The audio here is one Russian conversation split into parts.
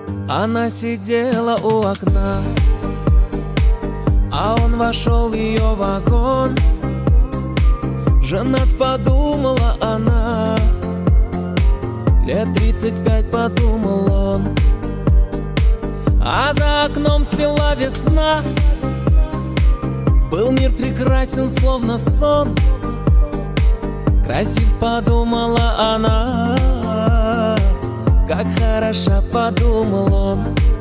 Она сидела у окна, а он вошел в ее вагон. Женат, подумала она, лет 35, подумал он. А за окном цвела весна, был мир прекрасен, словно сон. Красив, подумала она, как хороша, подумал он.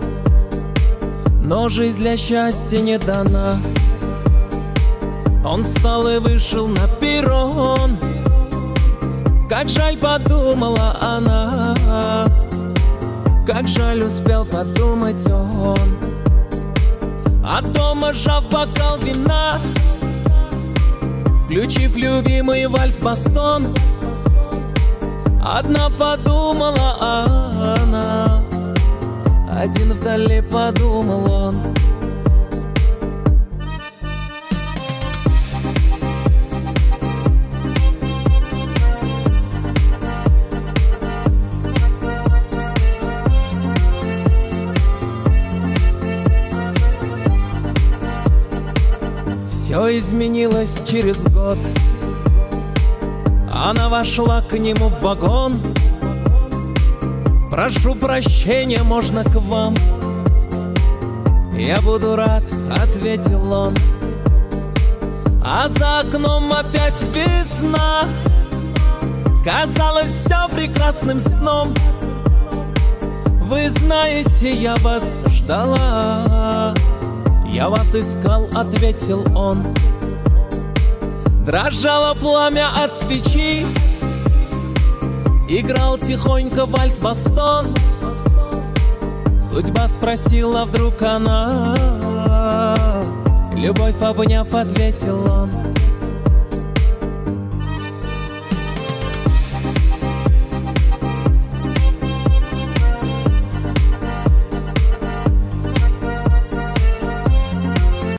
Но жизнь для счастья не дана. Он встал и вышел на перрон. Как жаль, подумала она, как жаль, успел подумать он. От дома, сжав бокал вина, включив любимый вальс-бастон, одна подумала она, один вдали, подумал он. Все изменилось через год. Она вошла к нему в вагон. Прошу прощения, можно к вам? Я буду рад, ответил он. А за окном опять весна. Казалось, все прекрасным сном. Вы знаете, я вас ждала. Я вас искал, ответил он. Дрожало пламя от свечи, играл тихонько вальс-бастон. Судьба спросила вдруг она, любовь обняв, ответил он.